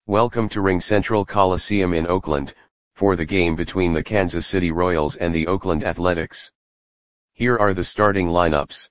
Welcome to RingCentral Coliseum in Oakland, for the game between the Kansas City Royals and the Oakland Athletics. Here are the starting lineups.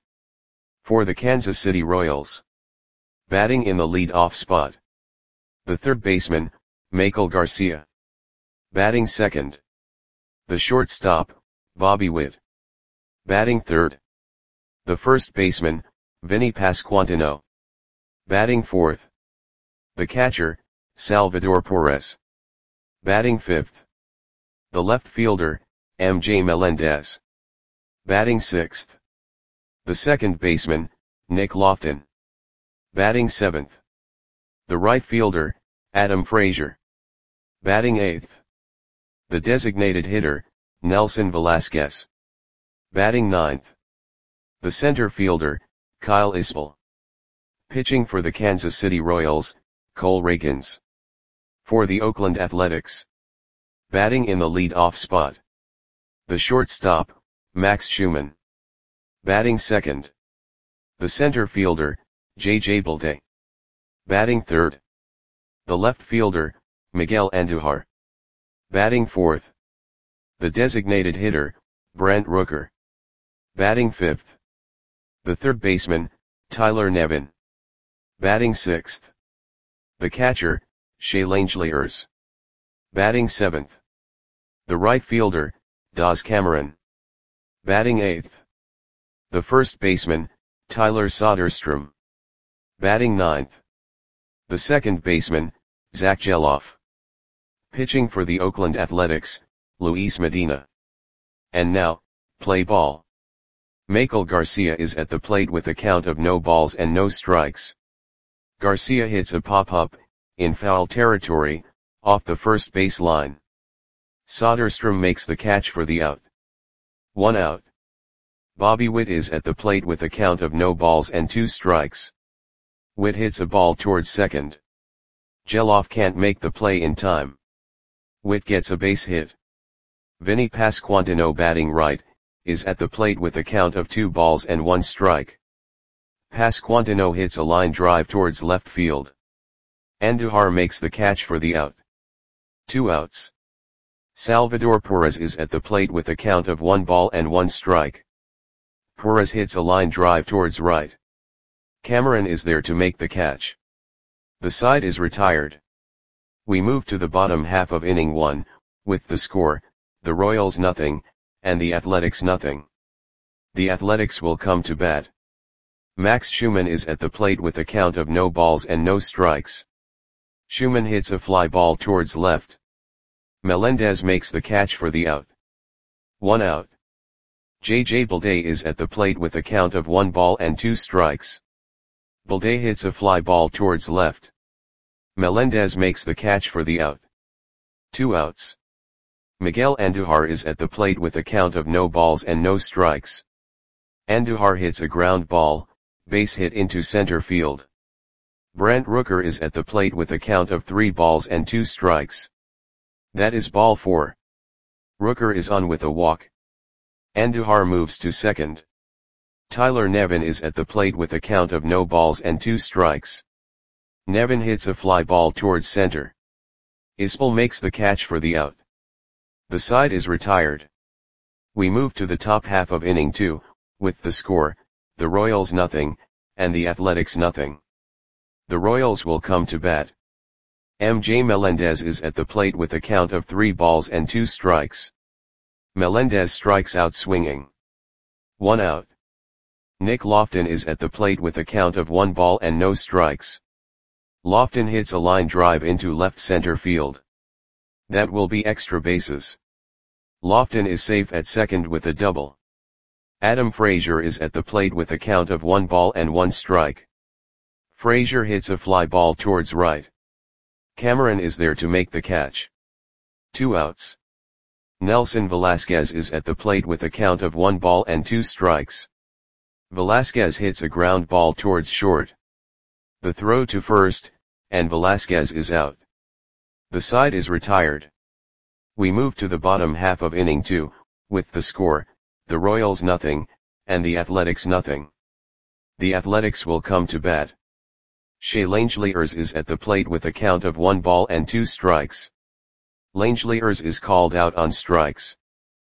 For the Kansas City Royals. Batting in the lead-off spot. The third baseman, Maikel Garcia. Batting second. The shortstop, Bobby Witt. Batting third. The first baseman, Vinny Pasquantino. Batting fourth. The catcher, Salvador Perez. Batting fifth. The left fielder, MJ Melendez. Batting sixth. The second baseman, Nick Loftin. Batting seventh. The right fielder, Adam Frazier. Batting eighth. The designated hitter, Nelson Velasquez. Batting ninth. The center fielder, Kyle Isbell. Pitching for the Kansas City Royals, Cole Ragans. For the Oakland Athletics. Batting in the lead-off spot. The shortstop, Max Schumann. Batting second. The center fielder, J.J. Bleday. Batting third. The left fielder, Miguel Andujar. Batting fourth. The designated hitter, Brent Rooker. Batting fifth. The third baseman, Tyler Nevin. Batting sixth. The catcher, Shea Langeliers. Batting seventh. The right fielder, Daz Cameron. Batting eighth. The first baseman, Tyler Soderstrom. Batting ninth. The second baseman, Zach Gelof. Pitching for the Oakland Athletics, Luis Medina. And now, play ball. Maikel Garcia is at the plate with a count of no balls and no strikes. Garcia hits a pop-up, in foul territory, off the first base line. Soderstrom makes the catch for the out. 1 out. Bobby Witt is at the plate with a count of no balls and 2 strikes. Witt hits a ball towards second. Gelof can't make the play in time. Witt gets a base hit. Vinny Pasquantino, batting right, is at the plate with a count of 2 balls and 1 strike. Pasquantino hits a line drive towards left field. Andujar makes the catch for the out. 2 outs. Salvador Perez is at the plate with a count of 1 ball and 1 strike. Perez hits a line drive towards right. Cameron is there to make the catch. The side is retired. We move to the bottom half of inning 1, with the score, the Royals nothing, and the Athletics nothing. The Athletics will come to bat. Max Schumann is at the plate with a count of no balls and no strikes. Schumann hits a fly ball towards left. Melendez makes the catch for the out. 1 out. J.J. Bleday is at the plate with a count of 1 ball and 2 strikes. Bleday hits a fly ball towards left. Melendez makes the catch for the out. 2 outs. Miguel Andujar is at the plate with a count of no balls and no strikes. Andujar hits a ground ball, base hit into center field. Brent Rooker is at the plate with a count of 3 balls and 2 strikes. That is ball 4. Rooker is on with a walk. Andujar moves to second. Tyler Nevin is at the plate with a count of no balls and 2 strikes. Nevin hits a fly ball towards center. Isbell makes the catch for the out. The side is retired. We move to the top half of inning 2, with the score, the Royals nothing, and the Athletics nothing. The Royals will come to bat. MJ Melendez is at the plate with a count of 3 balls and 2 strikes. Melendez strikes out swinging. 1 out. Nick Loftin is at the plate with a count of 1 ball and no strikes. Loftin hits a line drive into left center field. That will be extra bases. Loftin is safe at second with a double. Adam Frazier is at the plate with a count of 1 ball and 1 strike. Frazier hits a fly ball towards right. Cameron is there to make the catch. 2 outs. Nelson Velasquez is at the plate with a count of 1 ball and 2 strikes. Velasquez hits a ground ball towards short. The throw to first, and Velasquez is out. The side is retired. We move to the bottom half of inning 2, with the score, the Royals nothing, and the Athletics nothing. The Athletics will come to bat. Shea Langeliers is at the plate with a count of 1 ball and 2 strikes. Langeliers is called out on strikes.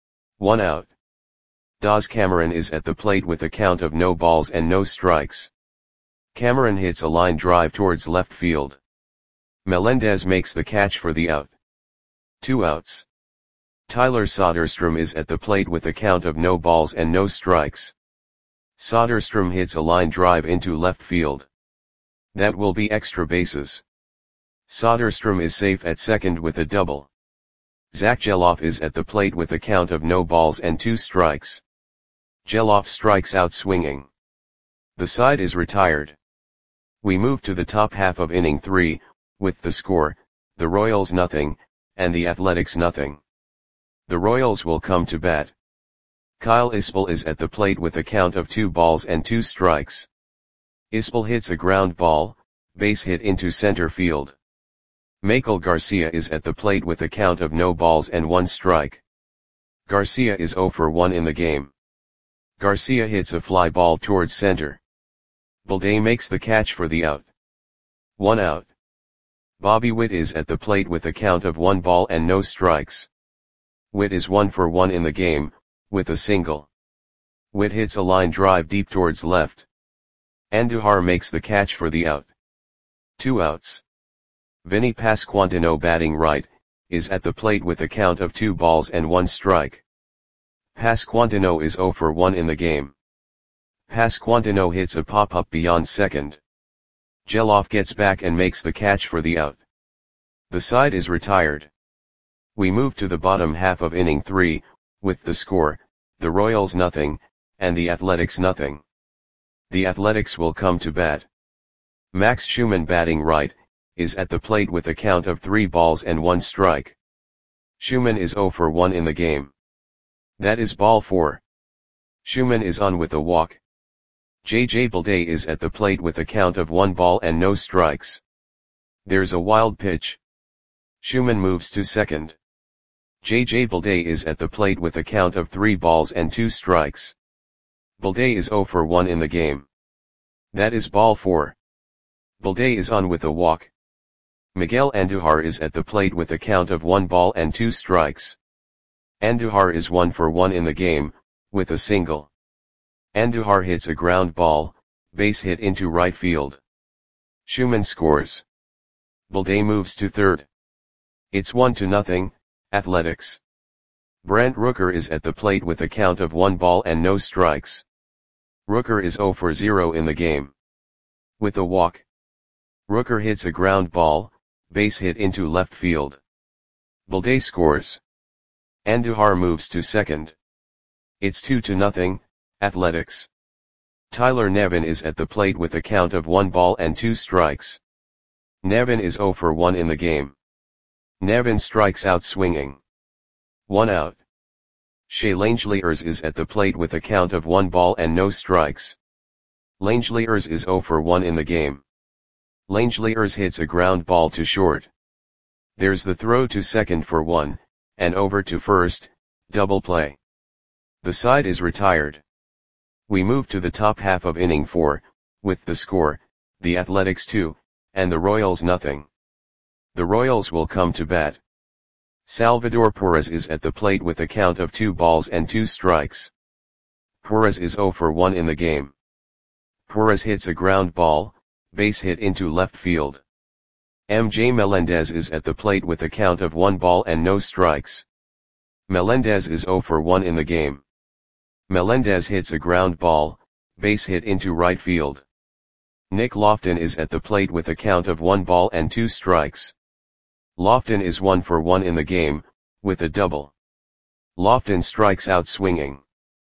1 out. Das Cameron is at the plate with a count of no balls and no strikes. Cameron hits a line drive towards left field. Melendez makes the catch for the out. 2 outs. Tyler Soderstrom is at the plate with a count of no balls and no strikes. Soderstrom hits a line drive into left field. That will be extra bases. Soderstrom is safe at second with a double. Zach Gelof is at the plate with a count of no balls and 2 strikes. Gelof strikes out swinging. The side is retired. We move to the top half of inning 3, with the score, the Royals nothing, and the Athletics nothing. The Royals will come to bat. Kyle Isbell is at the plate with a count of 2 balls and 2 strikes. Isbell hits a ground ball, base hit into center field. Michael Garcia is at the plate with a count of no balls and 1 strike. Garcia is 0 for 1 in the game. Garcia hits a fly ball towards center. Balday makes the catch for the out. 1 out. Bobby Witt is at the plate with a count of 1 ball and no strikes. Witt is 1 for 1 in the game, with a single. Witt hits a line drive deep towards left. Andujar makes the catch for the out. 2 outs. Vinny Pasquantino batting right, is at the plate with a count of 2 balls and 1 strike. Pasquantino is 0 for 1 in the game. Pasquantino hits a pop-up beyond second. Gelof gets back and makes the catch for the out. The side is retired. We move to the bottom half of inning 3, with the score, the Royals nothing, and the Athletics nothing. The Athletics will come to bat. Max Schumann batting right, is at the plate with a count of 3 balls and 1 strike. Schumann is 0 for 1 in the game. That is ball 4. Schumann is on with a walk. J.J. Balday is at the plate with a count of 1 ball and no strikes. There's a wild pitch. Schumann moves to second. J.J. Balday is at the plate with a count of 3 balls and 2 strikes. Balday is 0 for 1 in the game. That is ball 4. Balday is on with a walk. Miguel Andujar is at the plate with a count of 1 ball and 2 strikes. Andujar is 1 for 1 in the game, with a single. Andujar hits a ground ball, base hit into right field. Schumann scores. Balday moves to third. It's 1-0, Athletics. Brent Rooker is at the plate with a count of 1 ball and no strikes. Rooker is 0 for 0 in the game. With a walk. Rooker hits a ground ball, base hit into left field. Balday scores. Andujar moves to second. It's 2-0, Athletics. Tyler Nevin is at the plate with a count of 1 ball and 2 strikes. Nevin is 0 for 1 in the game. Nevin strikes out swinging. 1 out. Shea Langeliers is at the plate with a count of 1 ball and no strikes. Langeliers is 0 for 1 in the game. Langeliers hits a ground ball to short. There's the throw to second for 1, and over to first, double play. The side is retired. We move to the top half of inning 4, with the score, the Athletics 2, and the Royals nothing. The Royals will come to bat. Salvador Perez is at the plate with a count of 2 balls and 2 strikes. Perez is 0 for 1 in the game. Perez hits a ground ball, base hit into left field. MJ Melendez is at the plate with a count of 1 ball and no strikes. Melendez is 0 for 1 in the game. Melendez hits a ground ball, base hit into right field. Nick Lofton is at the plate with a count of 1 ball and 2 strikes. Lofton is 1 for 1 in the game, with a double. Lofton strikes out swinging.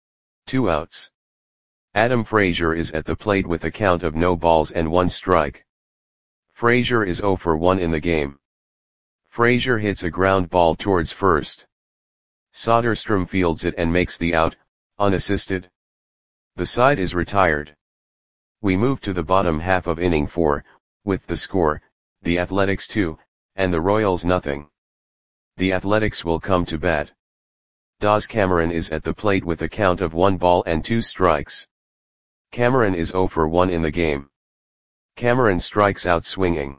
2 outs. Adam Frazier is at the plate with a count of no balls and 1 strike. Frazier is 0 for 1 in the game. Frazier hits a ground ball towards first. Soderstrom fields it and makes the out, unassisted. The side is retired. We move to the bottom half of inning 4, with the score, the Athletics 2, and the Royals nothing. The Athletics will come to bat. Das Cameron is at the plate with a count of 1 ball and 2 strikes. Cameron is 0 for 1 in the game. Cameron strikes out swinging.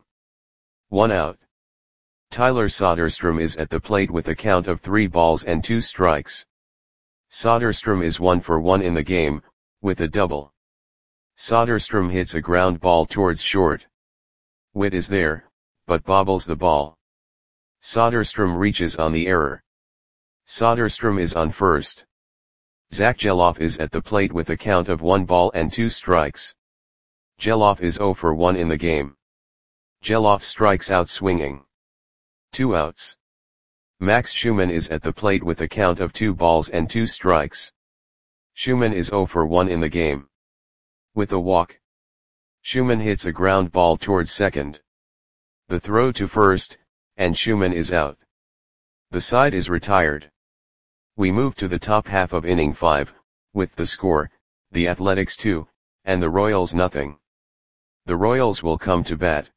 1 out. Tyler Soderstrom is at the plate with a count of 3 balls and 2 strikes. Soderstrom is 1 for 1 in the game, with a double. Soderstrom hits a ground ball towards short. Witt is there, but bobbles the ball. Soderstrom reaches on the error. Soderstrom is on first. Zach Gelof is at the plate with a count of 1 ball and 2 strikes. Gelof is 0 for 1 in the game. Gelof strikes out swinging. 2 outs. Max Schumann is at the plate with a count of 2 balls and 2 strikes. Schumann is 0 for 1 in the game. With a walk. Schumann hits a ground ball towards second. The throw to first, and Schumann is out. The side is retired. We move to the top half of inning 5, with the score, the Athletics 2, and the Royals nothing. The Royals will come to bat.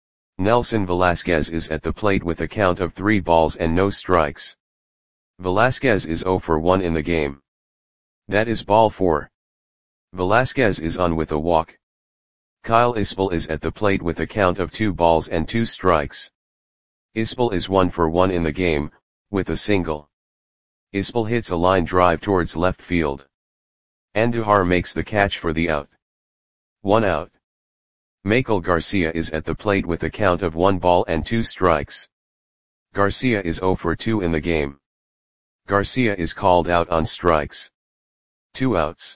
Nelson Velasquez is at the plate with a count of 3 balls and no strikes. Velasquez is 0 for 1 in the game. That is ball 4. Velasquez is on with a walk. Kyle Isbell is at the plate with a count of 2 balls and 2 strikes. Isbell is 1 for 1 in the game, with a single. Isbell hits a line drive towards left field. Andujar makes the catch for the out. 1 out. Maikel Garcia is at the plate with a count of 1 ball and 2 strikes. Garcia is 0 for 2 in the game. Garcia is called out on strikes. 2 outs.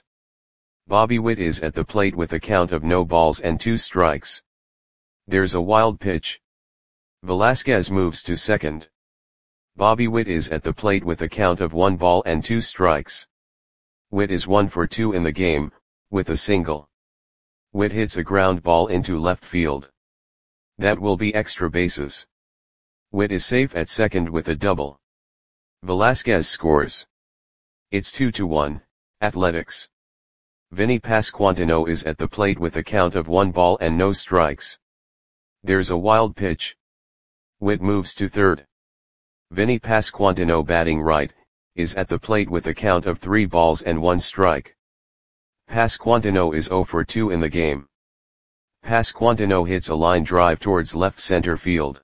Bobby Witt is at the plate with a count of no balls and 2 strikes. There's a wild pitch. Velasquez moves to second. Bobby Witt is at the plate with a count of 1 ball and 2 strikes. Witt is 1 for 2 in the game, with a single. Witt hits a ground ball into left field. That will be extra bases. Witt is safe at second with a double. Velasquez scores. It's 2-1, Athletics. Vinny Pasquantino is at the plate with a count of 1 ball and no strikes. There's a wild pitch. Witt moves to third. Vinny Pasquantino, batting right, is at the plate with a count of 3 balls and 1 strike. Pasquantino is 0 for 2 in the game. Pasquantino hits a line drive towards left center field.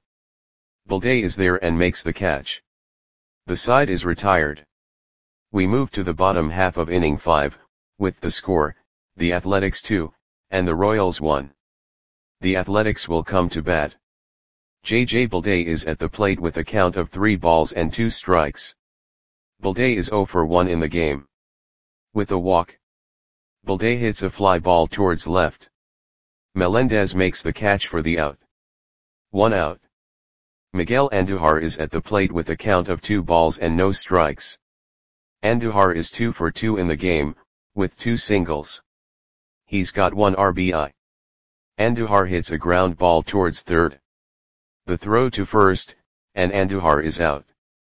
Balday is there and makes the catch. The side is retired. We move to the bottom half of inning 5, with the score, the Athletics 2, and the Royals 1. The Athletics will come to bat. J.J. Balday is at the plate with a count of 3 balls and 2 strikes. Balday is 0 for 1 in the game. With a walk. Balday hits a fly ball towards left. Melendez makes the catch for the out. 1 out. Miguel Andujar is at the plate with a count of 2 balls and no strikes. Andujar is 2 for 2 in the game, with 2 singles. He's got 1 RBI. Andujar hits a ground ball towards third. The throw to first, and Andujar is out.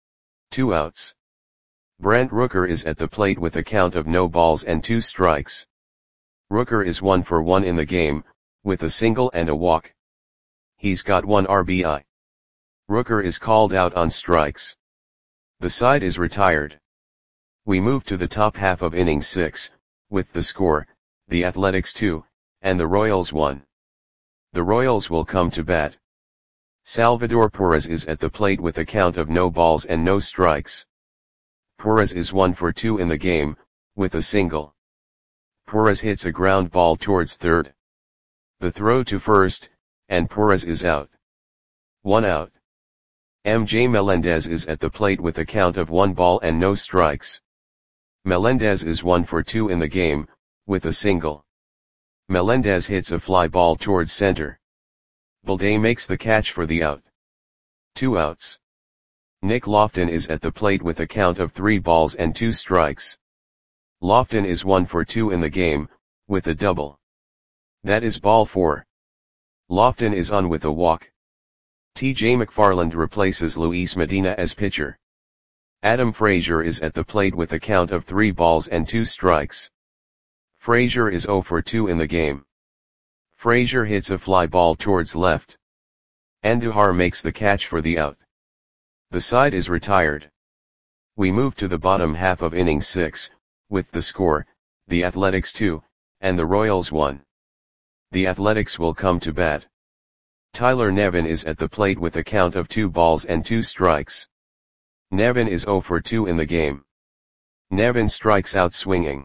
2 outs. Brent Rooker is at the plate with a count of no balls and 2 strikes. Rooker is 1 for 1 in the game, with a single and a walk. He's got 1 RBI. Rooker is called out on strikes. The side is retired. We move to the top half of inning 6, with the score, the Athletics 2, and the Royals 1. The Royals will come to bat. Salvador Perez is at the plate with a count of no balls and no strikes. Perez is 1 for 2 in the game, with a single. Perez hits a ground ball towards third. The throw to first, and Perez is out. 1 out. MJ Melendez is at the plate with a count of 1 ball and no strikes. Melendez is 1 for 2 in the game, with a single. Melendez hits a fly ball towards center. Balday makes the catch for the out. 2 outs. Nick Lofton is at the plate with a count of 3 balls and 2 strikes. Lofton is 1 for 2 in the game, with a double. That is ball 4. Lofton is on with a walk. T.J. McFarland replaces Luis Medina as pitcher. Adam Frazier is at the plate with a count of 3 balls and 2 strikes. Frazier is 0 for 2 in the game. Frazier hits a fly ball towards left. Andujar makes the catch for the out. The side is retired. We move to the bottom half of inning 6, with the score, the Athletics 2, and the Royals 1. The Athletics will come to bat. Tyler Nevin is at the plate with a count of 2 balls and 2 strikes. Nevin is 0 for 2 in the game. Nevin strikes out swinging.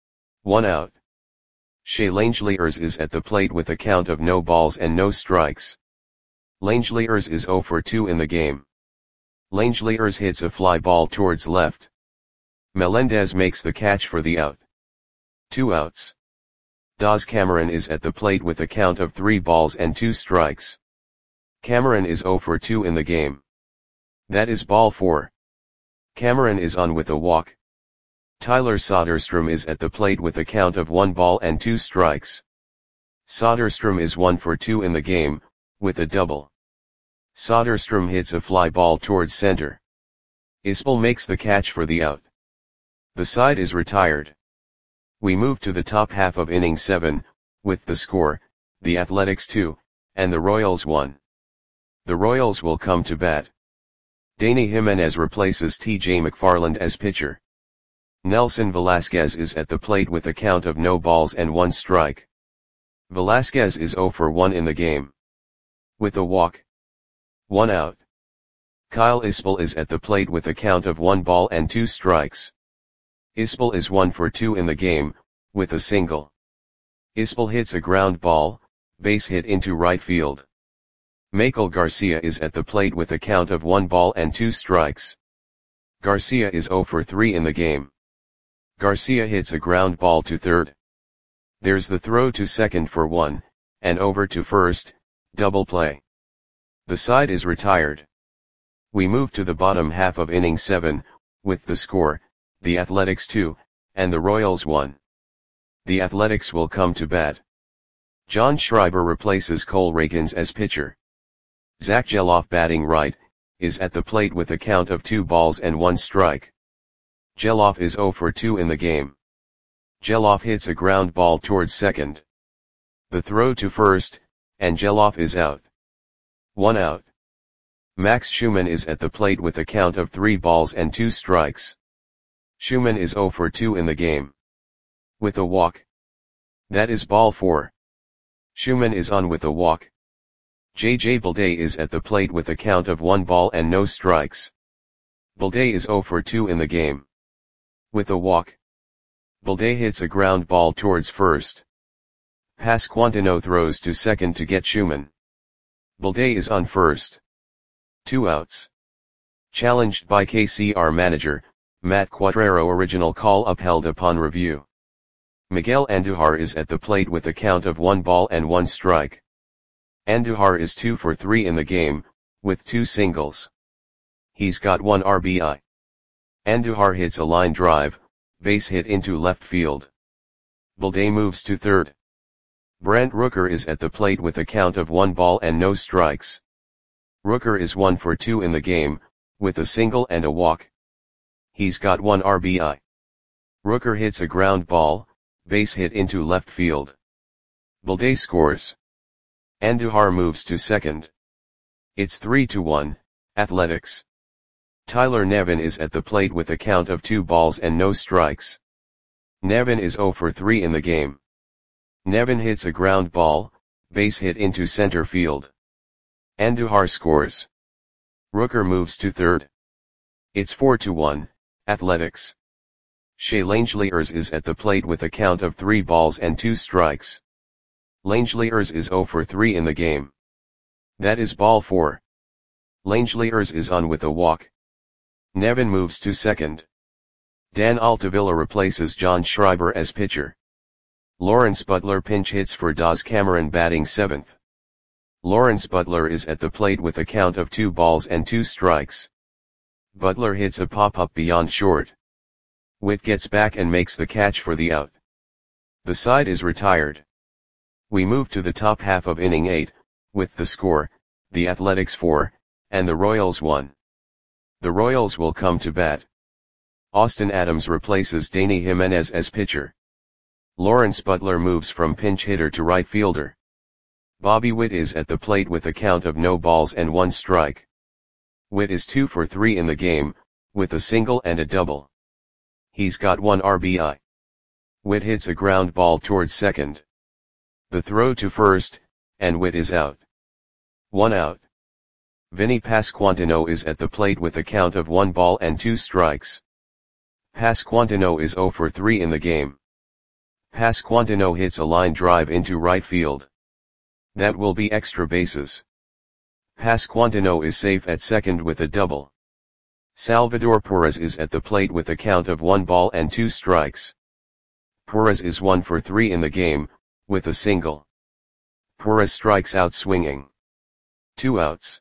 1 out. Shea Langeliers is at the plate with a count of no balls and no strikes. Langeliers is 0 for 2 in the game. Langeliers hits a fly ball towards left. Melendez makes the catch for the out. 2 outs. Daz Cameron is at the plate with a count of 3 balls and 2 strikes. Cameron is 0 for 2 in the game. That is ball 4. Cameron is on with a walk. Tyler Soderstrom is at the plate with a count of 1 ball and 2 strikes. Soderstrom is 1 for 2 in the game, with a double. Soderstrom hits a fly ball towards center. Ispel makes the catch for the out. The side is retired. We move to the top half of inning 7, with the score, the Athletics 2, and the Royals 1. The Royals will come to bat. Danny Jimenez replaces T.J. McFarland as pitcher. Nelson Velasquez is at the plate with a count of no balls and 1 strike. Velasquez is 0 for 1 in the game. With a walk. 1 out. Kyle Ispel is at the plate with a count of 1 ball and 2 strikes. Ispel is 1 for 2 in the game, with a single. Ispel hits a ground ball, base hit into right field. Michael Garcia is at the plate with a count of 1 ball and 2 strikes. Garcia is 0 for 3 in the game. Garcia hits a ground ball to third. There's the throw to second for 1, and over to first, double play. The side is retired. We move to the bottom half of inning 7, with the score, the Athletics 2, and the Royals 1. The Athletics will come to bat. John Schreiber replaces Cole Rakens as pitcher. Zach Geloff batting right, is at the plate with a count of 2 balls and 1 strike. Geloff is 0 for 2 in the game. Geloff hits a ground ball towards second. The throw to first, and Geloff is out. 1 out. Max Schumann is at the plate with a count of 3 balls and 2 strikes. Schumann is 0 for 2 in the game. With a walk. That is ball 4. Schumann is on with a walk. J.J. Bleday is at the plate with a count of 1 ball and no strikes. Bleday is 0 for 2 in the game. With a walk. Bleday hits a ground ball towards first. Pasquantino throws to second to get Schumann. Bleday is on first. 2 outs. Challenged by KCR manager, Matt Quatraro. Original call upheld upon review. Miguel Andujar is at the plate with a count of 1 ball and 1 strike. Andujar is 2 for 3 in the game, with 2 singles. He's got 1 RBI. Andujar hits a line drive, base hit into left field. Bleday moves to third. Brent Rooker is at the plate with a count of 1 ball and no strikes. Rooker is 1 for 2 in the game, with a single and a walk. He's got 1 RBI. Rooker hits a ground ball, base hit into left field. Bleday scores. Andujar moves to second. It's 3-1, Athletics. Tyler Nevin is at the plate with a count of 2 balls and no strikes. Nevin is 0 for 3 in the game. Nevin hits a ground ball, base hit into center field. Andujar scores. Rooker moves to third. It's 4-1, Athletics. Shea Langeliers is at the plate with a count of 3 balls and 2 strikes. Langeliers is 0 for 3 in the game. That is ball 4. Langeliers is on with a walk. Nevin moves to second. Dan Altavilla replaces John Schreiber as pitcher. Lawrence Butler pinch hits for Daz Cameron batting 7th. Lawrence Butler is at the plate with a count of 2 balls and 2 strikes. Butler hits a pop-up beyond short. Witt gets back and makes the catch for the out. The side is retired. We move to the top half of inning 8, with the score, the Athletics 4, and the Royals 1. The Royals will come to bat. Austin Adams replaces Danny Jimenez as pitcher. Lawrence Butler moves from pinch hitter to right fielder. Bobby Witt is at the plate with a count of no balls and 1 strike. Witt is 2 for 3 in the game, with a single and a double. He's got 1 RBI. Witt hits a ground ball towards second. The throw to first, and Witt is out. 1 out. Vinny Pasquantino is at the plate with a count of 1 ball and 2 strikes. Pasquantino is 0 for 3 in the game. Pasquantino hits a line drive into right field. That will be extra bases. Pasquantino is safe at second with a double. Salvador Perez is at the plate with a count of 1 ball and 2 strikes. Perez is 1 for 3 in the game, with a single. Perez strikes out swinging. 2 outs.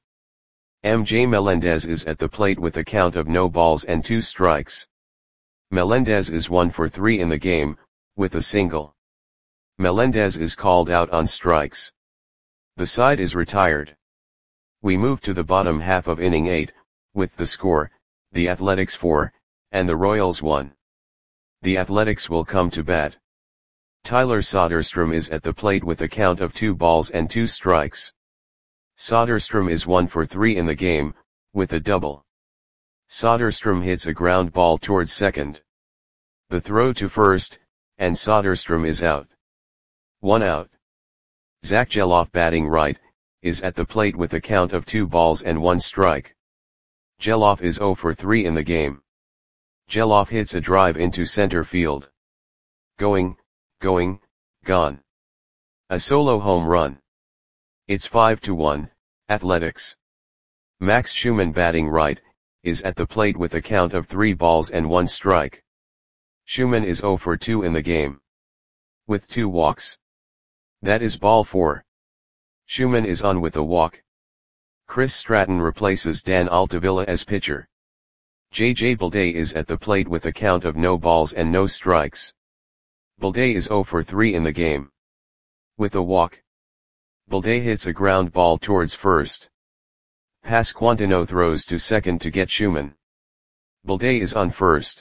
MJ Melendez is at the plate with a count of no balls and 2 strikes. Melendez is 1 for 3 in the game, with a single. Melendez is called out on strikes. The side is retired. We move to the bottom half of inning 8, with the score, the Athletics 4, and the Royals 1. The Athletics will come to bat. Tyler Soderstrom is at the plate with a count of 2 balls and 2 strikes. Soderstrom is 1 for 3 in the game, with a double. Soderstrom hits a ground ball towards second. The throw to first, and Soderstrom is out. 1 out. Zach Gelof, batting right, is at the plate with a count of 2 balls and 1 strike. Gelof is 0 for 3 in the game. Gelof hits a drive into center field. Going, gone. A solo home run. It's 5-1, Athletics. Max Schumann, batting right, is at the plate with a count of 3 balls and 1 strike. Schumann is 0 for 2 in the game. With 2 walks. That is ball 4. Schumann is on with a walk. Chris Stratton replaces Dan Altavilla as pitcher. J.J. Bleday is at the plate with a count of no balls and no strikes. Bleday is 0 for 3 in the game. With a walk. Bleday hits a ground ball towards first. Pasquantino throws to second to get Schumann. Bleday is on first.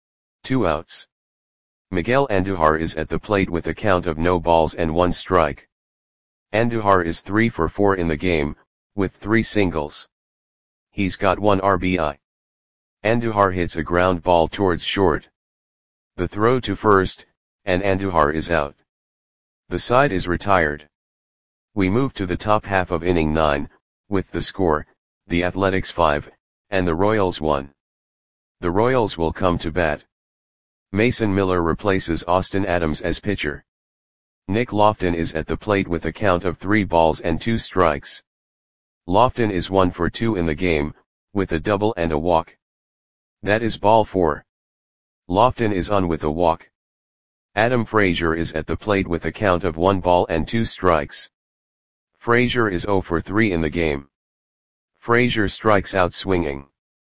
2 outs. Miguel Andujar is at the plate with a count of no balls and 1 strike. Andujar is 3 for 4 in the game, with 3 singles. He's got 1 RBI. Andujar hits a ground ball towards short. The throw to first, and Andujar is out. The side is retired. We move to the top half of inning 9, with the score, the Athletics 5, and the Royals 1. The Royals will come to bat. Mason Miller replaces Austin Adams as pitcher. Nick Lofton is at the plate with a count of 3 balls and 2 strikes. Lofton is 1 for 2 in the game, with a double and a walk. That is ball 4. Lofton is on with a walk. Adam Frazier is at the plate with a count of 1 ball and 2 strikes. Frazier is 0 for 3 in the game. Frazier strikes out swinging.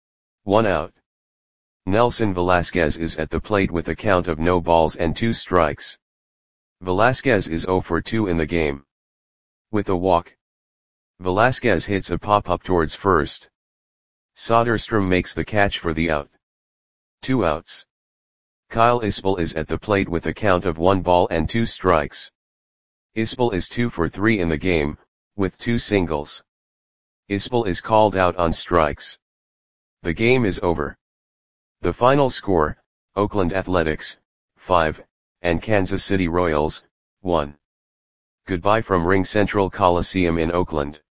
1 out. Nelson Velasquez is at the plate with a count of no balls and 2 strikes. Velasquez is 0 for 2 in the game. With a walk. Velasquez hits a pop-up towards first. Soderstrom makes the catch for the out. 2 outs. Kyle Isbell is at the plate with a count of 1 ball and 2 strikes. Isbell is 2 for 3 in the game, with 2 singles. Isbell is called out on strikes. The game is over. The final score, Oakland Athletics, 5, and Kansas City Royals, 1. Goodbye from Ring Central Coliseum in Oakland.